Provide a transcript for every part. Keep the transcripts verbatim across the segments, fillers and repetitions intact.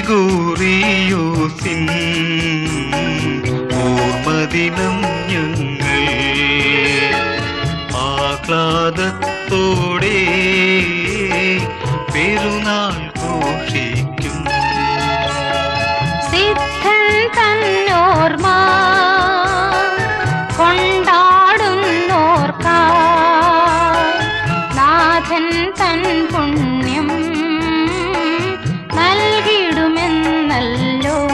ഗ്രിഗോറിയോസിൻ ഓർമ്മദിനം ഞങ്ങൾ ആഹ്ലാദത്തോടെ പെരുന്നാൾ ഘോഷിക്കും. സിദ്ധൻ തന്നോർമ്മ കൊണ്ടാടുന്നോർക്കായി നാഥൻ തൻ പുണ്യം നൽകിടുമെന്നല്ലോ.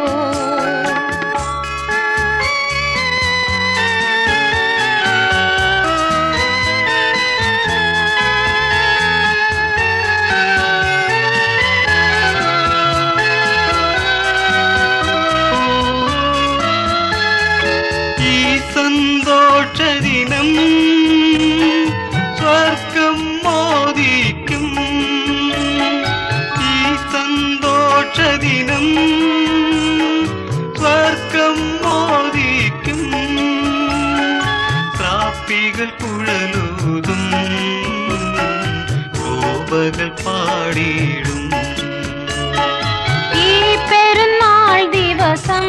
സന്തോഷദിനം സ്വർഗം മോദിക്കും. ഈ സന്തോഷദിനം സ്വർഗം മോദിക്കും. പ്രാപ്പികൾ കുഴലൂതും ഗോപകൾ പാടിയിടും. ഈ പെരുന്നാൾ ദിവസം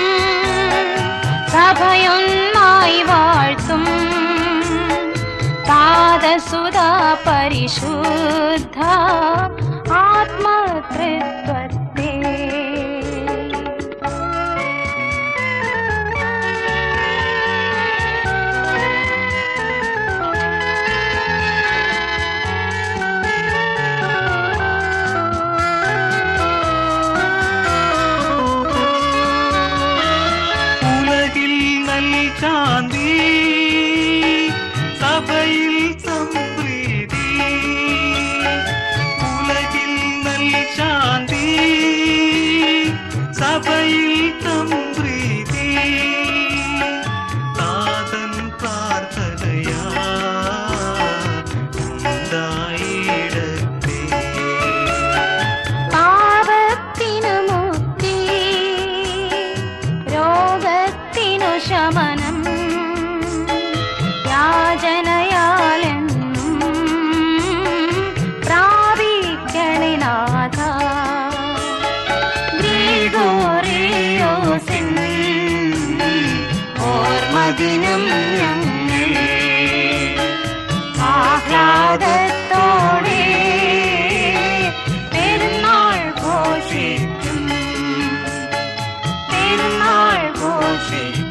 സഭയൊന്നായി വാഴ്ത്തും പാദസുത പരിശുദ്ധ ആത്മതൃത്വത്തെ. ശാന്തി സഭയിൽ സംപ്രീതി. ഉലകിൽ നൽ ശാന്തി സഭയിൽ സംപ്രീതി. താതൻ പ്രാർത്ഥനയാ ഉണ്ടായിടത്തെ. പാപത്തിനു മുക്തി രോഗത്തിനു ശമനം യാചനയാലെന്നും പ്രാപിക്കണേ നാഥ. ഗ്രിഗോറിയോസിൻ ഓർമ്മദിനം ഞങ്ങൾ ആഹ്ലാദത്തോടെ പെരുന്നാൾ ഘോഷിക്കും. പെരുന്നാൾ ഘോഷിക്കും.